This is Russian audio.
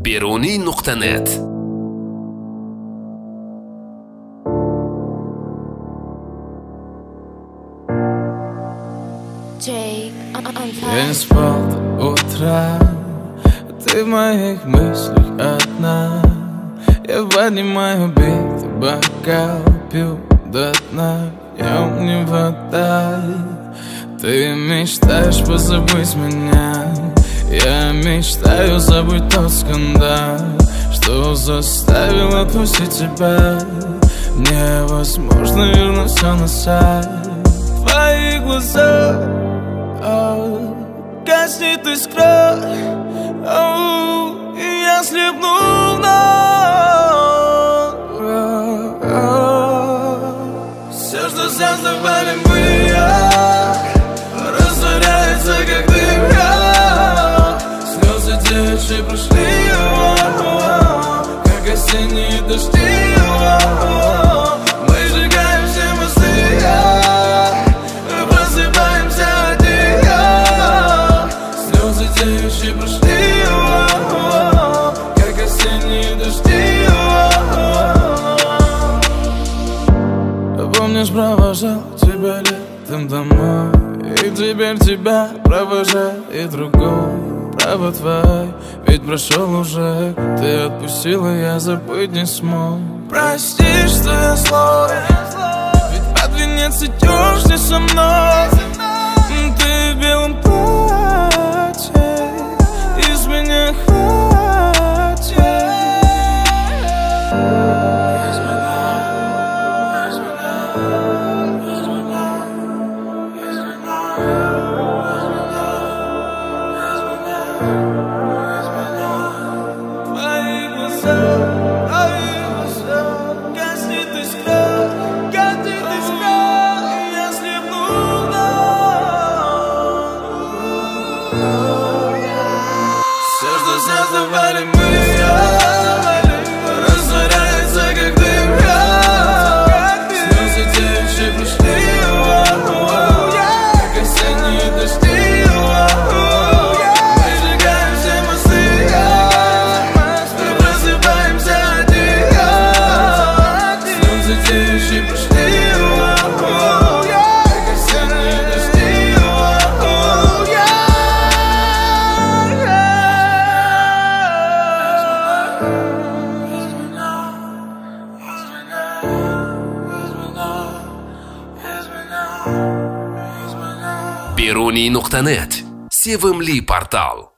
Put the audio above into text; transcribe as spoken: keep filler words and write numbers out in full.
بيروني نقطة نت. Я не спал до утра, ты в моих мыслях одна. Я поднимаю бит, бокал пью до дна. Я не вода, ты мечтаешь позабыть меня. Я мечтаю забыть тот скандал, что заставил отпустить тебя. Мне возможно вернуть все назад. Твои глаза, oh, гаснет искра, oh, и я слепну вновь. oh, oh. Все, что создавали мы, растворяется как дым. Слезы девичьи прошли, oh, oh, как осенние дожди. oh, oh. Мы сжигаем все мосты, мы просыпаемся одни. Слезы девичьи прошли, oh, oh, как осенние дожди. oh, oh. Помнишь, провожал тебя летом домой, и теперь тебя провожает другой. Право твой, ведь прошел уже. Ты отпустила, я забыть не смог. Прости, что я злой, ведь под венец идешь не со мной. Ты в белом платье, из меня хватит. Из меня, из меня, из меня, из меня. Твои глаза, твои глаза, гаснет искра, гаснет искра, и я слепну вновь. Все, что создавали мы, растворяется как дым. Слезы девичьи прошли, как осенние дожди. بيروني نقطة نت. Севым Ли портал.